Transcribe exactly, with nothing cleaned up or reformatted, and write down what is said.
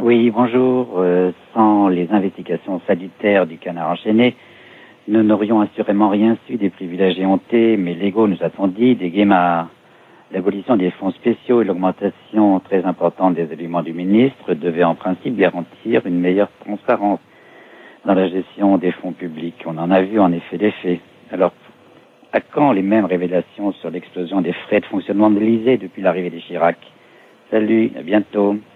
Oui, bonjour. Euh, sans les investigations salutaires du canard enchaîné, nous n'aurions assurément rien su des privilèges éhontés, mais légaux, nous a-t-on dit, des guémards. L'abolition des fonds spéciaux et l'augmentation très importante des éléments du ministre devaient en principe garantir une meilleure transparence dans la gestion des fonds publics. On en a vu en effet l'effet. Alors, à quand les mêmes révélations sur l'explosion des frais de fonctionnement de l'Élysée depuis l'arrivée des Chirac? Salut, à bientôt.